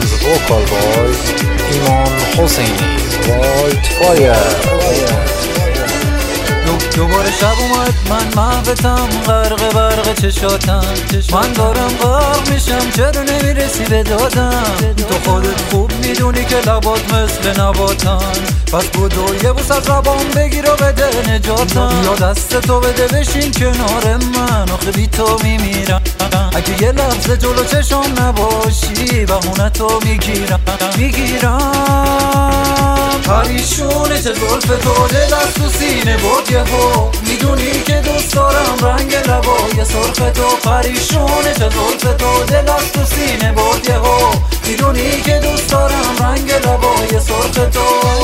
از وکال بای ایمان حسینی رایت فایر. دوباره شب اومد من محوتم غرق برق چشاتم، من دارم غرق میشم چرا نمیرسی به دادم. تو خودت خوب میدونی که لبات مثل نباتن، پس بودو یه بوس از لبام بگیر و بده نجاتم. یا دست تو بده بشین کنار من، آخه بی تو میمیرم. اگه یه لحظه جلو چشم نباشی بهونه تو میگیرم. پریشونه چه زلف تو دل از تو سینه بود یهو، میدونی که دوست دارم رنگ لبای سرخ تو. پریشونه چه زلف تو دل از تو سینه بود یهو، میدونی که دوست دارم رنگ لبای سرخ تو.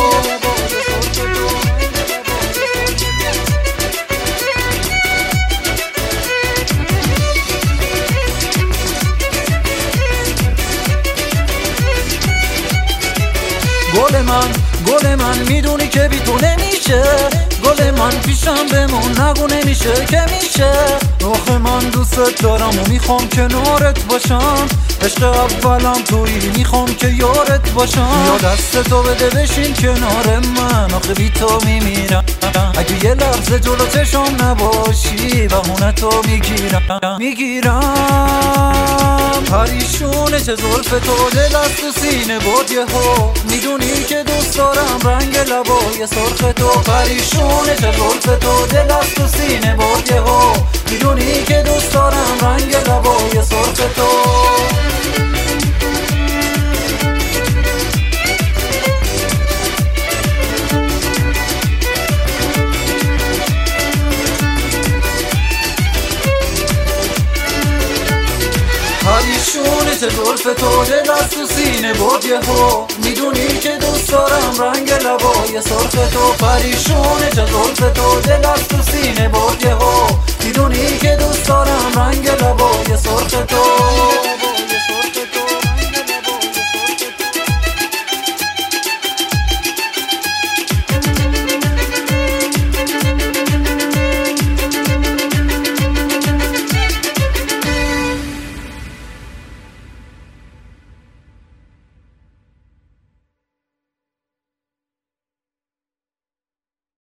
گل من میدونی که بی تو نمیشه، گل من پیشم بمون نگو نمیشه که میشه. آخه من دوست دارم و میخوام کنارت باشم، عشق اولم تویی میخوام که یارت باشم. یا دست تو بده بشین کنار من، آخه بی تو میمیرم. اگه یه لحظه جلو چشم نباشی بهونه تو میگیرم. پریشونه چه زلف تو دل از تو سینه بود یهو، میدونی که دوست دارم رنگ لبای سرخ تو. پریشونه چه زلف تو دل از تو سینه بود یهو، میدونی که دوست دارم رنگ لبای سرخ تو. پریشونه چه زلف تو دل از تو سینه بود یهو، میدونی که دوست دارم رنگ لبای سرخ تو. پریشونه چه زلف تو دل از تو سینه بود یهو، میدونی که دوست دارم رنگ لبای سرخ تو.